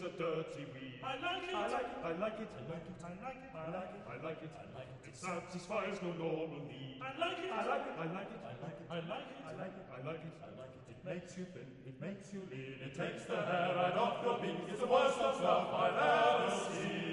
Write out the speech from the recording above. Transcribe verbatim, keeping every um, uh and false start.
a dirty weed. I like it. I like it. I like it. I like it. I like it. I like it. I like it. I like it. It satisfies no normal need. I like it. I like it. I like it. I like it. I like it. I like it. I like it. I like it. It makes you thin, it makes you lean, it takes the hair right off your beak. It's the worst of stuff I've ever seen.